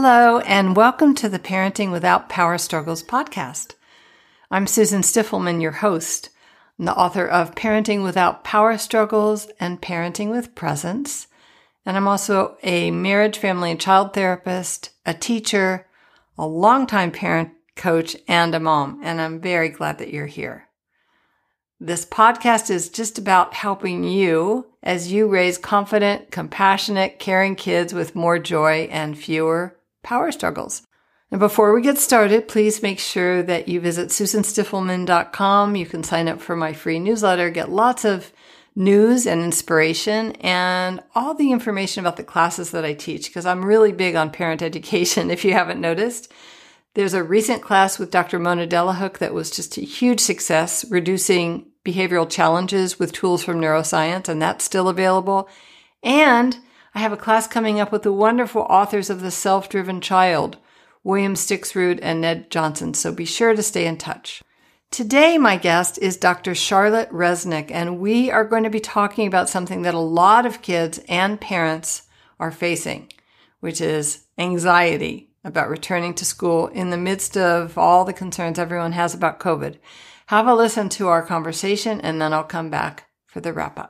Hello, and welcome to the Parenting Without Power Struggles podcast. I'm Susan Stiffelman, your host. I'm the author of Parenting Without Power Struggles and Parenting with Presence. And I'm also a marriage, family, and child therapist, a teacher, a longtime parent coach, and a mom. And I'm very glad that you're here. This podcast is just about helping you as you raise confident, compassionate, caring kids with more joy and fewer power struggles. And before we get started, please make sure that you visit susanstiffelman.com. You can sign up for my free newsletter, get lots of news and inspiration, and all the information about the classes that I teach, because I'm really big on parent education, if you haven't noticed. There's a recent class with Dr. Mona Delahooke that was just a huge success, reducing behavioral challenges with tools from neuroscience, and that's still available. And I have a class coming up with the wonderful authors of The Self-Driven Child, William Stixrud and Ned Johnson, so be sure to stay in touch. Today, my guest is Dr. Charlotte Resnick, and we are going to be talking about something that a lot of kids and parents are facing, which is anxiety about returning to school in the midst of all the concerns everyone has about COVID. Have a listen to our conversation, and then I'll come back for the wrap-up.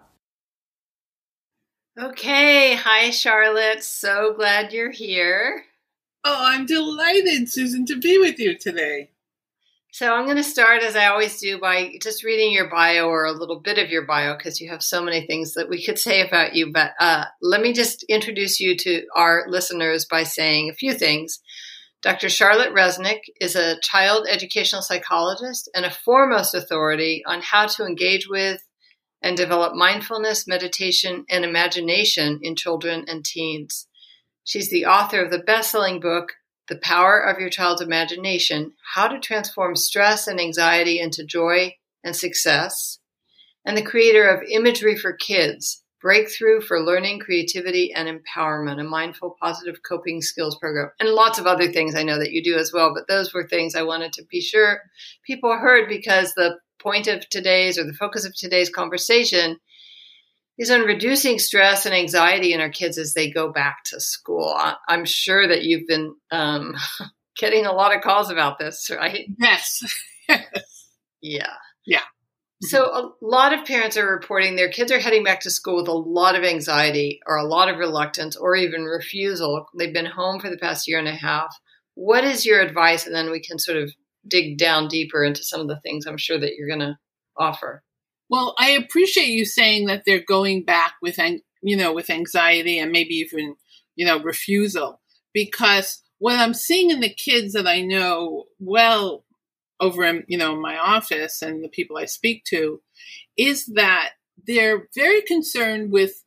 Okay. Hi, Charlotte. So glad you're here. Oh, I'm delighted, Susan, to be with you today. So I'm going to start, as I always do, by just reading your bio or a little bit of your bio, because you have so many things that we could say about you. But let me just introduce you to our listeners by saying a few things. Dr. Charlotte Resnick is a child educational psychologist and a foremost authority on how to engage with and develop mindfulness, meditation, and imagination in children and teens. She's the author of the best-selling book, The Power of Your Child's Imagination: How to Transform Stress and Anxiety into Joy and Success, and the creator of Imagery for Kids: Breakthrough for Learning, Creativity, and Empowerment, a mindful, positive coping skills program, and lots of other things I know that you do as well. But those were things I wanted to be sure people heard, because the point of today's, or the focus of today's conversation, is on reducing stress and anxiety in our kids as they go back to school. I'm sure that you've been getting a lot of calls about this, right? Yes. Yeah. Yeah. So a lot of parents are reporting their kids are heading back to school with a lot of anxiety or a lot of reluctance or even refusal. They've been home for the past year and a half. What is your advice? And then we can sort of dig down deeper into some of the things I'm sure that you're going to offer. Well, I appreciate you saying that they're going back with anxiety and maybe even, refusal, because what I'm seeing in the kids that I know well over in, my office and the people I speak to is that they're very concerned with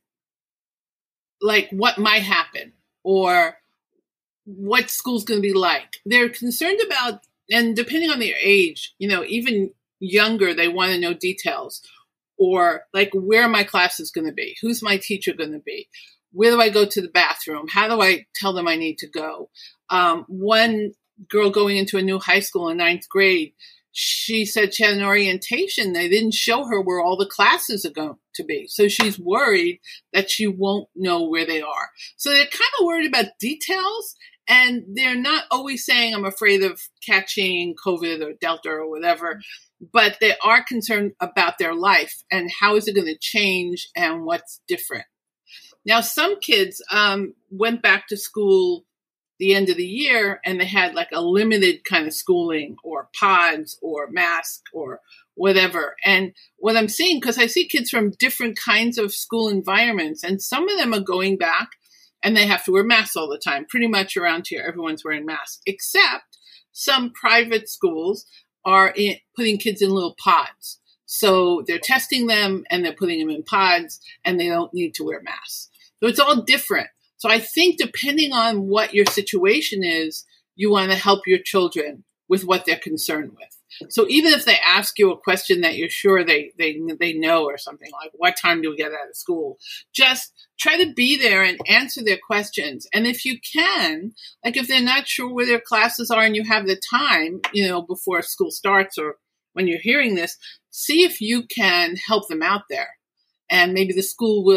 like what might happen or what school's going to be like. They're concerned about, and depending on their age, even younger, they want to know details, or like where my class is going to be, who's my teacher going to be, where do I go to the bathroom, how do I tell them I need to go. One girl going into a new high school in 9th grade, she said she had an orientation. They didn't show her where all the classes are going to be. So she's worried that she won't know where they are. So they're kind of worried about details, and they're not always saying, I'm afraid of catching COVID or Delta or whatever, but they are concerned about their life and how is it going to change and what's different. Now, some kids went back to school the end of the year and they had like a limited kind of schooling or pods or mask or whatever. And what I'm seeing, because I see kids from different kinds of school environments, and some of them are going back and they have to wear masks all the time. Pretty much around here, everyone's wearing masks, except some private schools are putting kids in little pods. So they're testing them and they're putting them in pods and they don't need to wear masks. So it's all different. So I think depending on what your situation is, you want to help your children with what they're concerned with. So even if they ask you a question that you're sure they know, or something like, what time do we get out of school? Just try to be there and answer their questions. And if you can, like if they're not sure where their classes are and you have the time, before school starts or when you're hearing this, see if you can help them out there. And maybe the school will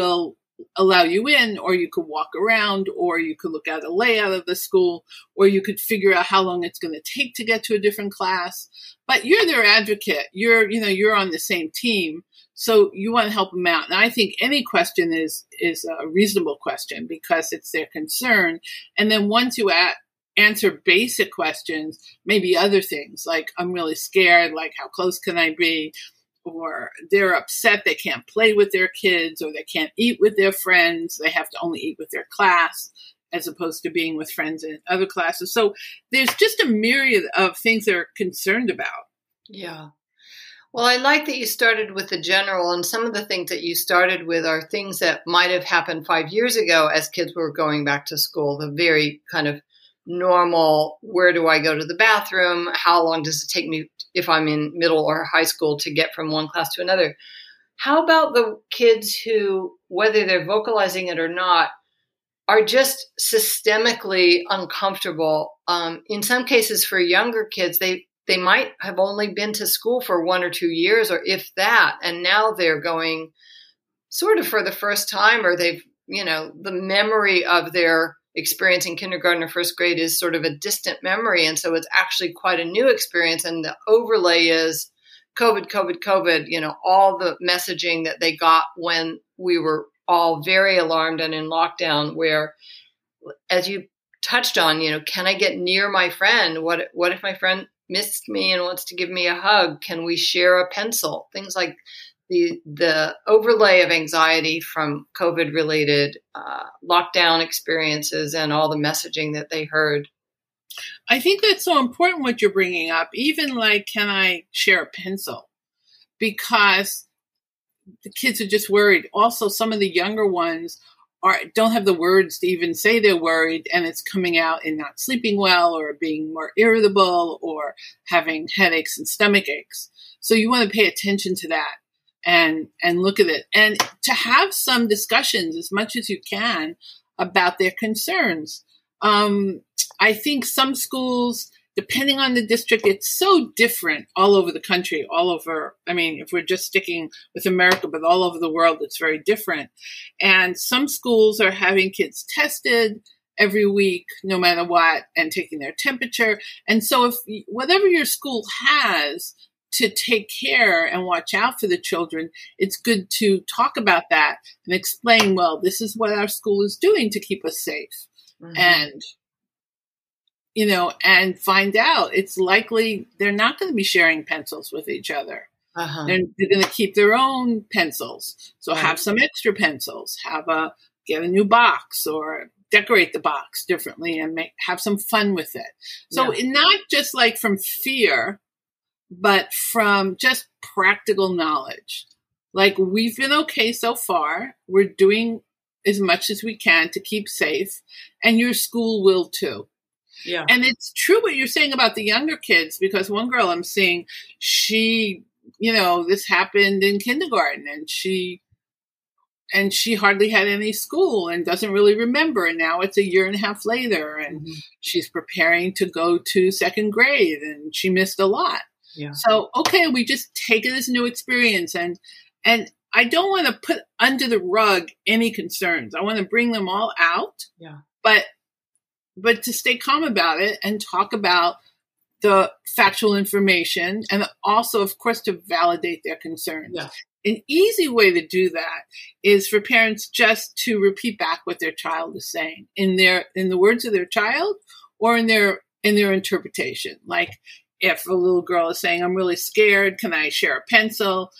allow you in, or you could walk around, or you could look at a layout of the school, or you could figure out how long it's going to take to get to a different class. But you're their advocate. You're on the same team. So you want to help them out. And I think any question is a reasonable question because it's their concern. And then once you answer basic questions, maybe other things like, I'm really scared, like how close can I be? Or they're upset they can't play with their kids, or they can't eat with their friends. They have to only eat with their class as opposed to being with friends in other classes. So there's just a myriad of things they're concerned about. Yeah. Well, I like that you started with the general, and some of the things that you started with are things that might have happened 5 years ago as kids were going back to school, the very kind of normal, where do I go to the bathroom? How long does it take me if I'm in middle or high school to get from one class to another? How about the kids who, whether they're vocalizing it or not, are just systemically uncomfortable? In some cases, for younger kids, they might have only been to school for 1 or 2 years, or if that, and now they're going sort of for the first time, or they've, the memory of their experience in kindergarten or first grade is sort of a distant memory. And so it's actually quite a new experience. And the overlay is COVID, all the messaging that they got when we were all very alarmed and in lockdown, where, as you touched on, can I get near my friend? What if my friend missed me and wants to give me a hug? Can we share a pencil? Things like the overlay of anxiety from COVID-related lockdown experiences and all the messaging that they heard. I think that's so important what you're bringing up, even like, can I share a pencil? Because the kids are just worried. Also, some of the younger ones don't have the words to even say they're worried, and it's coming out in not sleeping well or being more irritable or having headaches and stomach aches. So you want to pay attention to that and look at it, and to have some discussions as much as you can about their concerns. I think some schools, depending on the district, it's so different all over the country, if we're just sticking with America, but all over the world, it's very different. And some schools are having kids tested every week, no matter what, and taking their temperature. And so if whatever your school has to take care and watch out for the children, it's good to talk about that and explain, well, this is what our school is doing to keep us safe. Mm-hmm. And find out. It's likely they're not going to be sharing pencils with each other. Uh-huh. They're going to keep their own pencils. So have some extra pencils, get a new box or decorate the box differently and have some fun with it. So not just like from fear, but from just practical knowledge. Like, we've been okay so far. We're doing as much as we can to keep safe, and your school will too. Yeah. And it's true what you're saying about the younger kids, because one girl I'm seeing, she, this happened in kindergarten, and she hardly had any school and doesn't really remember. And now it's a year and a half later, and she's preparing to go to second grade, and she missed a lot. Yeah. So, okay, we just take it as a new experience. And I don't want to put under the rug any concerns. I want to bring them all out. Yeah. But to stay calm about it and talk about the factual information, and also, of course, to validate their concerns. Yeah. An easy way to do that is for parents just to repeat back what their child is saying in the words of their child, or in their interpretation. Like, if a little girl is saying, I'm really scared, can I share a pencil?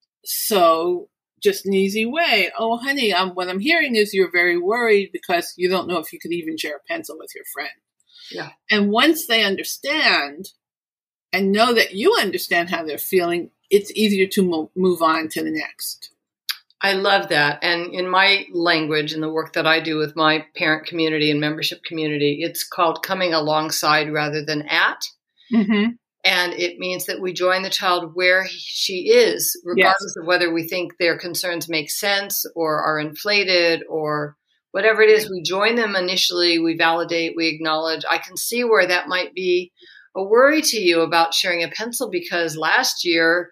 So just an easy way. Oh, honey, what I'm hearing is you're very worried because you don't know if you could even share a pencil with your friend. Yeah. And once they understand and know that you understand how they're feeling, it's easier to move on to the next. I love that. And in my language, in the work that I do with my parent community and membership community, it's called coming alongside rather than at. Mm-hmm. And it means that we join the child where she is, regardless of whether we think their concerns make sense or are inflated or whatever it is. We join them initially, we validate, we acknowledge. I can see where that might be a worry to you about sharing a pencil, because last year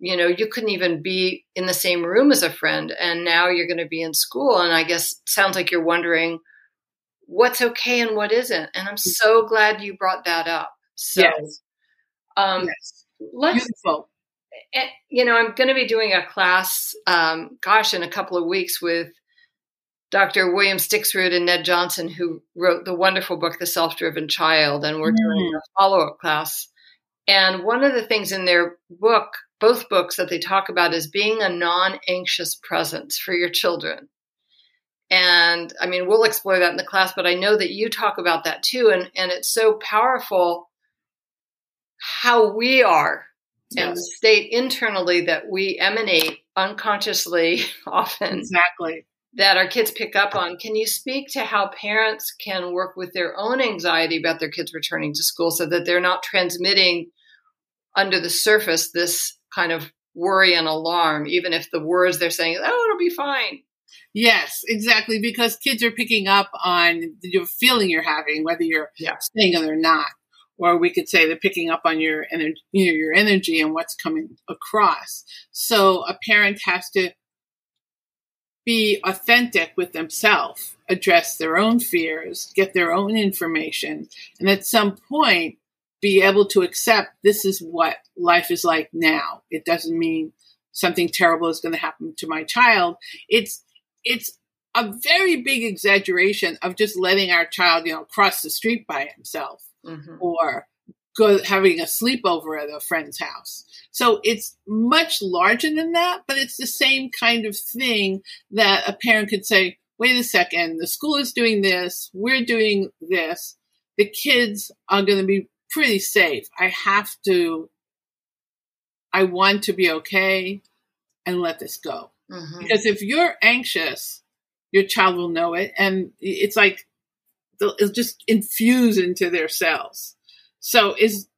you couldn't even be in the same room as a friend, and now you're going to be in school. And I guess it sounds like you're wondering what's okay and what isn't. And I'm so glad you brought that up. So, Yes. Yes. Beautiful. I'm going to be doing a class, in a couple of weeks with Dr. William Stixrud and Ned Johnson, who wrote the wonderful book, The Self-Driven Child. And we're doing a follow-up class. And one of the things in their book, both books that they talk about, is being a non-anxious presence for your children. And I mean, we'll explore that in the class, but I know that you talk about that too. And it's so powerful how we are and the state internally that we emanate unconsciously often. Exactly. That our kids pick up on. Can you speak to how parents can work with their own anxiety about their kids returning to school so that they're not transmitting under the surface this kind of worry and alarm, even if the words they're saying, oh, it'll be fine? Yes, exactly. Because kids are picking up on the feeling you're having, whether you're saying it or not. Or we could say they're picking up on your energy and what's coming across. So a parent has to be authentic with themselves, address their own fears, get their own information, and at some point be able to accept this is what life is like now. It doesn't mean something terrible is going to happen to my child. It's a very big exaggeration of just letting our child, cross the street by himself or go having a sleepover at a friend's house. So it's much larger than that, but it's the same kind of thing that a parent could say, wait a second, the school is doing this, we're doing this, the kids are going to be pretty safe. I want to be okay and let this go. Because if you're anxious, your child will know it, and it's like it'll just infuse into their cells. So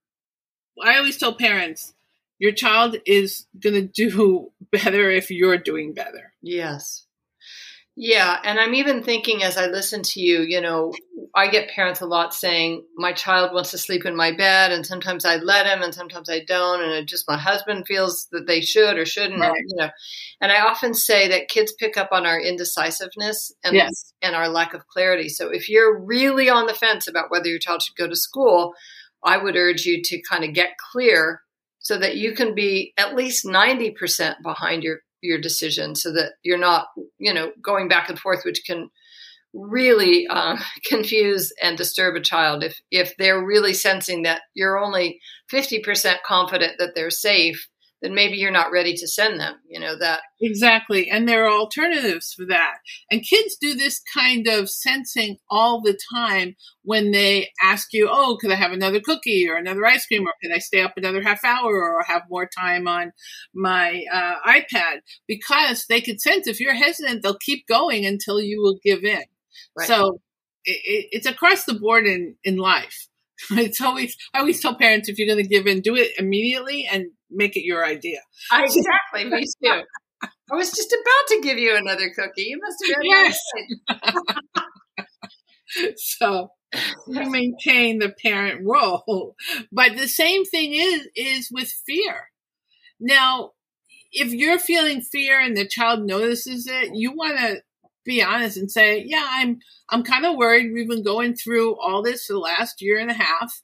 I always tell parents, your child is going to do better if you're doing better. Yes. Yeah. And I'm even thinking as I listen to you, I get parents a lot saying, my child wants to sleep in my bed, and sometimes I let him and sometimes I don't. And it just my husband feels that they should or shouldn't. Right. And I often say that kids pick up on our indecisiveness and our lack of clarity. So if you're really on the fence about whether your child should go to school, I would urge you to kind of get clear so that you can be at least 90% behind your decision, so that you're not, going back and forth, which can really confuse and disturb a child if they're really sensing that you're only 50% confident that they're safe. Then maybe you're not ready to send them, that. Exactly. And there are alternatives for that. And kids do this kind of sensing all the time when they ask you, oh, could I have another cookie or another ice cream, or could I stay up another half hour or have more time on my iPad? Because they could sense if you're hesitant, they'll keep going until you will give in. Right. So it's across the board in life. I always tell parents, if you're going to give in, do it immediately and make it your idea. Exactly. Me too. I was just about to give you another cookie. You must have been yes. So you maintain the parent role. But the same thing is with fear. Now, if you're feeling fear and the child notices it, you want to be honest and say, yeah, I'm kind of worried. We've been going through all this for the last year and a half,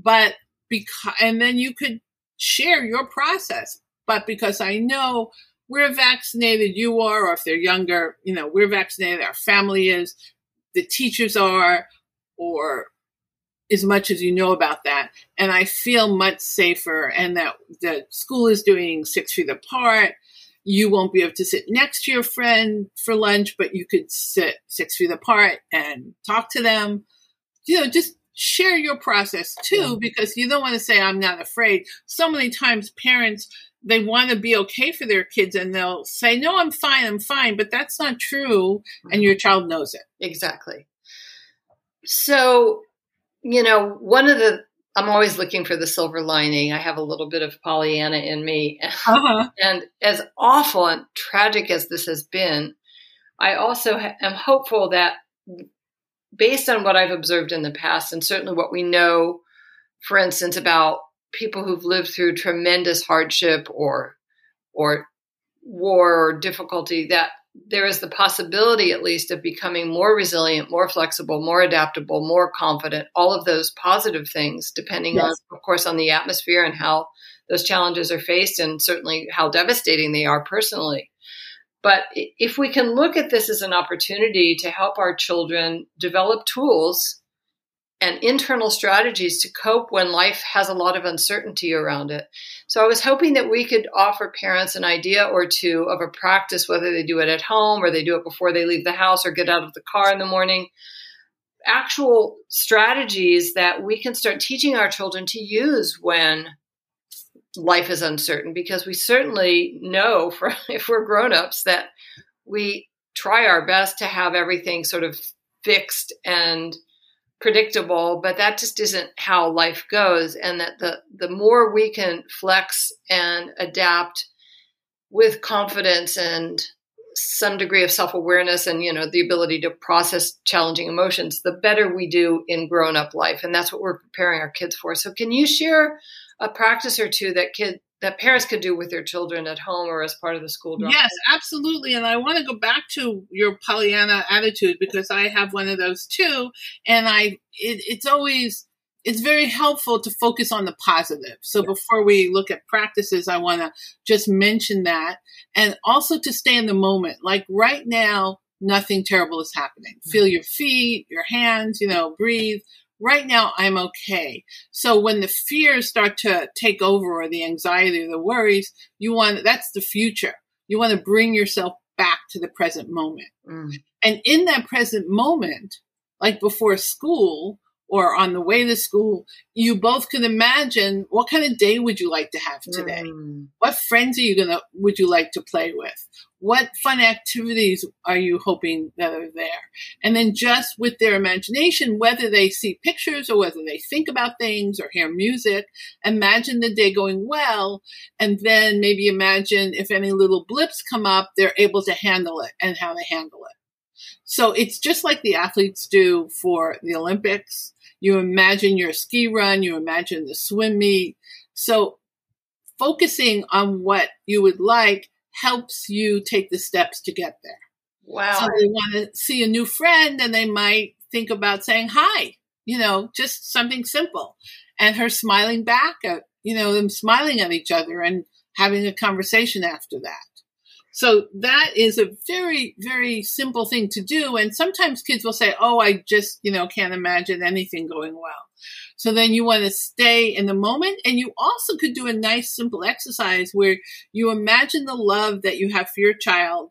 and then you could share your process. But because I know we're vaccinated, you are, or if they're younger, we're vaccinated, our family is, the teachers are, or as much as you know about that. And I feel much safer, and that the school is doing 6 feet apart. You won't be able to sit next to your friend for lunch, but you could sit 6 feet apart and talk to them. Just share your process too, because you don't want to say, I'm not afraid. So many times parents, they want to be okay for their kids and they'll say, no, I'm fine. But that's not true. And your child knows it. Exactly. So, I'm always looking for the silver lining. I have a little bit of Pollyanna in me. And as awful and tragic as this has been, I also am hopeful that based on what I've observed in the past, and certainly what we know, for instance, about people who've lived through tremendous hardship or or war or difficulty, that there is the possibility at least of becoming more resilient, more flexible, more adaptable, more confident, all of those positive things, depending on, of course, on the atmosphere and how those challenges are faced, and certainly how devastating they are personally. But if we can look at this as an opportunity to help our children develop tools and internal strategies to cope when life has a lot of uncertainty around it. So I was hoping that we could offer parents an idea or two of a practice, whether they do it at home or they do it before they leave the house or get out of the car in the morning, actual strategies that we can start teaching our children to use when life is uncertain, because we certainly know, if we're grown-ups, that we try our best to have everything sort of fixed and predictable, but that just isn't how life goes. And that the more we can flex and adapt with confidence and some degree of self-awareness and, the ability to process challenging emotions, the better we do in grown-up life. And that's what we're preparing our kids for. So can you share a practice or two that parents could do with their children at home or as part of the school drama? Yes, absolutely. And I want to go back to your Pollyanna attitude, because I have one of those too. And it's very helpful to focus on the positive. So before we look at practices, I want to just mention that, and also to stay in the moment. Like right now, nothing terrible is happening. Feel your feet, your hands, breathe. Right now, I'm okay. So when the fears start to take over, or the anxiety or the worries, that's the future. You want to bring yourself back to the present moment. And in that present moment, like before school or on the way to school, you both can imagine, what kind of day would you like to have today? What friends would you like to play with? What fun activities are you hoping that are there? And then just with their imagination, whether they see pictures or whether they think about things or hear music, imagine the day going well. And then maybe imagine if any little blips come up, they're able to handle it and how to handle it. So it's just like the athletes do for the Olympics. You imagine your ski run, you imagine the swim meet. So focusing on what you would like helps you take the steps to get there. Wow. So they want to see a new friend, and they might think about saying hi, just something simple. And her smiling back at, them smiling at each other and having a conversation after that. So that is a very, very simple thing to do. And sometimes kids will say, oh, I just, can't imagine anything going well. So then you want to stay in the moment. And you also could do a nice, simple exercise where you imagine the love that you have for your child.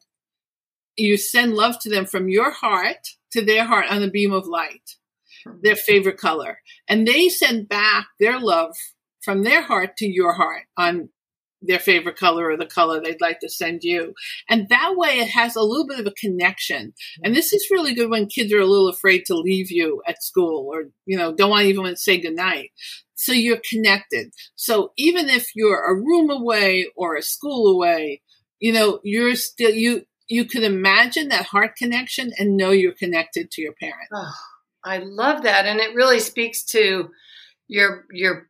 You send love to them from your heart to their heart on a beam of light, their favorite color. And they send back their love from their heart to your heart on their favorite color or the color they'd like to send you. And that way it has a little bit of a connection. And this is really good when kids are a little afraid to leave you at school, or, don't want to even say goodnight. So you're connected. So even if you're a room away or a school away, you're still, you could imagine that heart connection and know you're connected to your parent. Oh, I love that. And it really speaks to your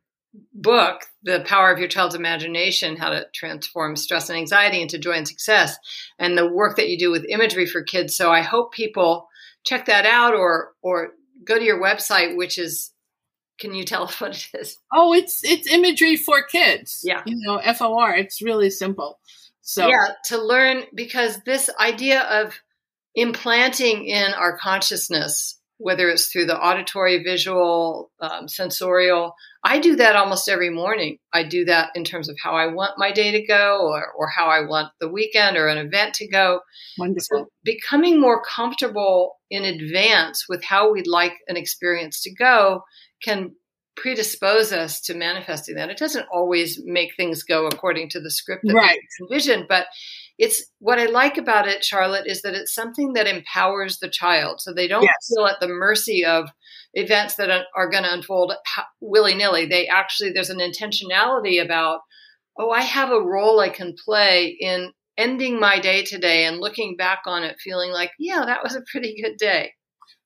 book, The Power of Your Child's Imagination, How to Transform Stress and Anxiety into Joy and Success, and the work that you do with imagery for kids. So I hope people check that out or go to your website, which is, can you tell us what it is? Oh, it's imagery for kids. Yeah. FOR. It's really simple. So yeah, to learn, because this idea of implanting in our consciousness, whether it's through the auditory, visual, sensorial, I do that almost every morning. I do that in terms of how I want my day to go, or how I want the weekend or an event to go. Wonderful. So becoming more comfortable in advance with how we'd like an experience to go can predispose us to manifesting that. It doesn't always make things go according to the script that we envisioned, but it's what I like about it, Charlotte, is that it's something that empowers the child. So they don't feel at the mercy of events that are going to unfold willy-nilly. There's an intentionality about, oh, I have a role I can play in ending my day today and looking back on it feeling like, yeah, that was a pretty good day.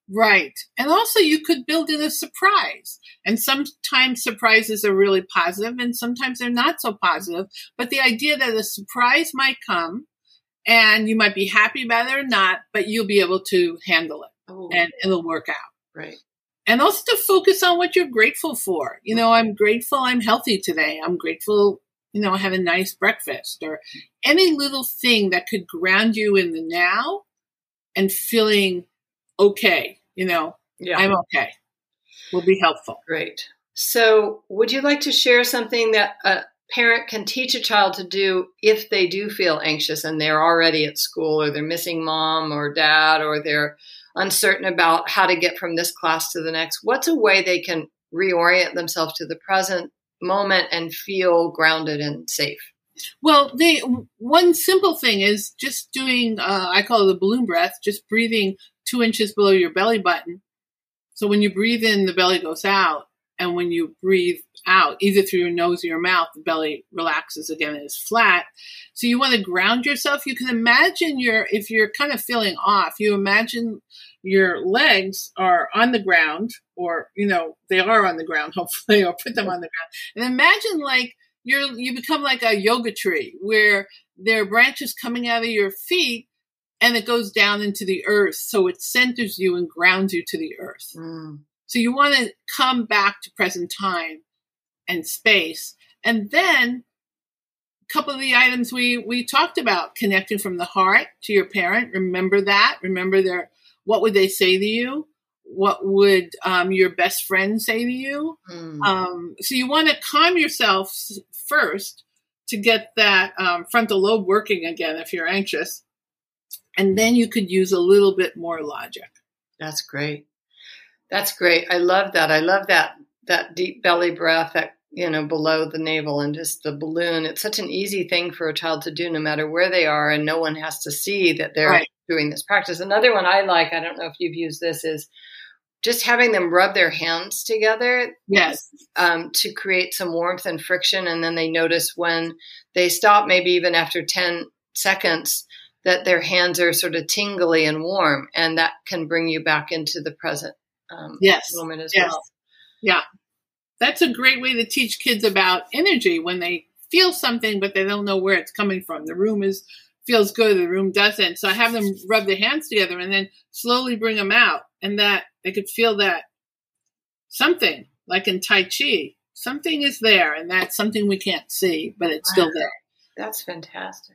Right. And also you could build in a surprise. And sometimes surprises are really positive and sometimes they're not so positive. But the idea that a surprise might come and you might be happy about it or not, but you'll be able to handle it and it'll work out. Right. And also to focus on what you're grateful for. I'm grateful I'm healthy today. I'm grateful, I had a nice breakfast, or any little thing that could ground you in the now and feeling okay. I'm okay, will be helpful. Great. So would you like to share something that a parent can teach a child to do if they do feel anxious and they're already at school, or they're missing mom or dad, or they're uncertain about how to get from this class to the next? What's a way they can reorient themselves to the present moment and feel grounded and safe? Well, one simple thing is just doing, I call it the balloon breath, just breathing 2 inches below your belly button. So when you breathe in, the belly goes out. And when you breathe out, either through your nose or your mouth, the belly relaxes again and is flat. So you want to ground yourself. You can imagine if you're kind of feeling off, you imagine your legs are on the ground, or, they are on the ground, hopefully, or put them on the ground. And imagine like you become like a yoga tree where there are branches coming out of your feet and it goes down into the earth. So it centers you and grounds you to the earth. Mm. So you want to come back to present time and space. And then a couple of the items we talked about, connecting from the heart to your parent. Remember that. Remember what would they say to you? What would your best friend say to you? Mm. So you want to calm yourself first to get that frontal lobe working again if you're anxious. And then you could use a little bit more logic. That's great. That's great. I love that. I love that deep belly breath that, below the navel, and just the balloon. It's such an easy thing for a child to do no matter where they are, and no one has to see that they're doing this practice. Another one I like, I don't know if you've used this, is just having them rub their hands together. Yes. To create some warmth and friction. And then they notice when they stop, maybe even after 10 seconds, that their hands are sort of tingly and warm, and that can bring you back into the present moment as well. Yeah. That's a great way to teach kids about energy when they feel something, but they don't know where it's coming from. The room feels good, the room doesn't. So I have them rub their hands together and then slowly bring them out, and that they could feel that something, like in Tai Chi, something is there, and that's something we can't see, but it's still there. That's fantastic.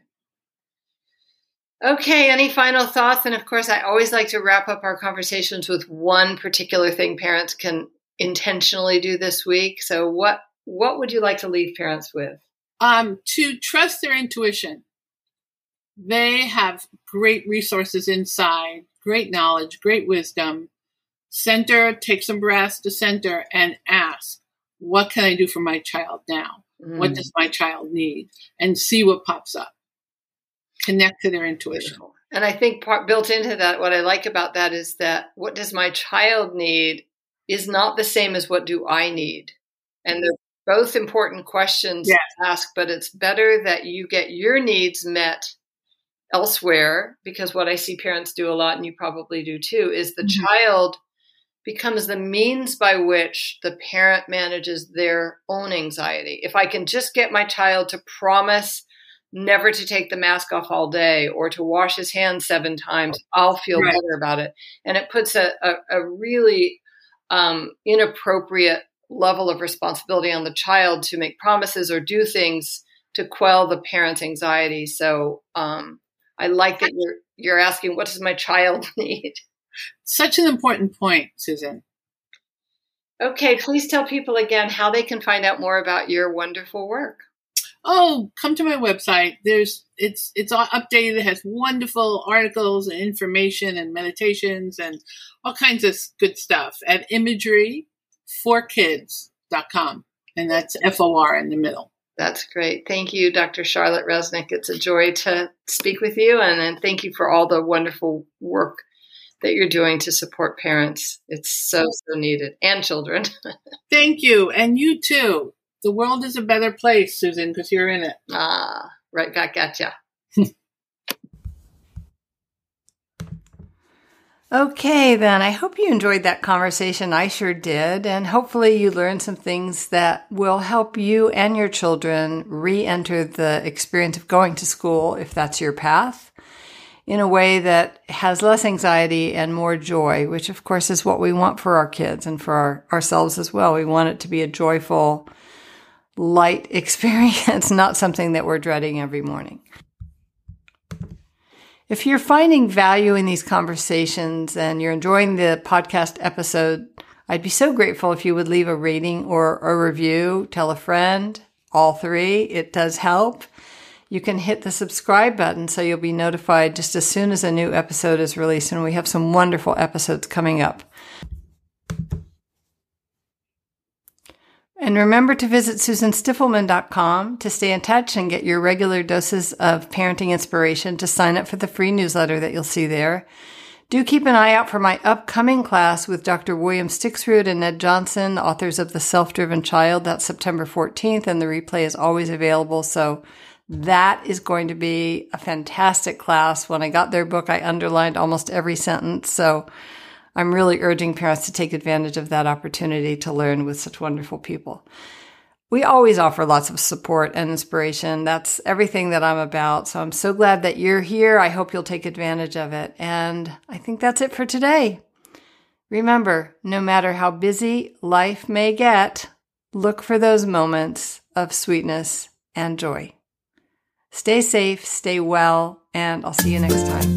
Okay, any final thoughts? And of course, I always like to wrap up our conversations with one particular thing parents can intentionally do this week. So what would you like to leave parents with? To trust their intuition. They have great resources inside, great knowledge, great wisdom. Take some breaths to center and ask, what can I do for my child now? Mm. What does my child need? And see what pops up. Connect to their intuition. Beautiful. And I think built into that, what I like about that is that what does my child need is not the same as what do I need. And they're both important questions to ask, but it's better that you get your needs met elsewhere, because what I see parents do a lot, and you probably do too, is the child becomes the means by which the parent manages their own anxiety. If I can just get my child to promise never to take the mask off all day, or to wash his hands 7 times, I'll feel better about it. And it puts a really inappropriate level of responsibility on the child to make promises or do things to quell the parent's anxiety. So I like that you're asking, what does my child need? Such an important point, Susan. Okay, please tell people again how they can find out more about your wonderful work. Oh, come to my website. It's all updated. It has wonderful articles and information and meditations and all kinds of good stuff at imageryforkids.com. And that's FOR in the middle. That's great. Thank you, Dr. Charlotte Resnick. It's a joy to speak with you. And thank you for all the wonderful work that you're doing to support parents. It's so needed, and children. Thank you. And you too. The world is a better place, Susan, because you're in it. Right back at ya. Okay, then I hope you enjoyed that conversation. I sure did. And hopefully you learned some things that will help you and your children re-enter the experience of going to school, if that's your path, in a way that has less anxiety and more joy, which of course is what we want for our kids and for ourselves as well. We want it to be a joyful, light experience, not something that we're dreading every morning. If you're finding value in these conversations and you're enjoying the podcast episode, I'd be so grateful if you would leave a rating or a review, tell a friend, all three. It does help. You can hit the subscribe button so you'll be notified just as soon as a new episode is released, and we have some wonderful episodes coming up. And remember to visit SusanStiffelman.com to stay in touch and get your regular doses of parenting inspiration, to sign up for the free newsletter that you'll see there. Do keep an eye out for my upcoming class with Dr. William Stixrud and Ned Johnson, authors of The Self-Driven Child. That's September 14th, and the replay is always available, so that is going to be a fantastic class. When I got their book, I underlined almost every sentence. So I'm really urging parents to take advantage of that opportunity to learn with such wonderful people. We always offer lots of support and inspiration. That's everything that I'm about. So I'm so glad that you're here. I hope you'll take advantage of it. And I think that's it for today. Remember, no matter how busy life may get, look for those moments of sweetness and joy. Stay safe, stay well, and I'll see you next time.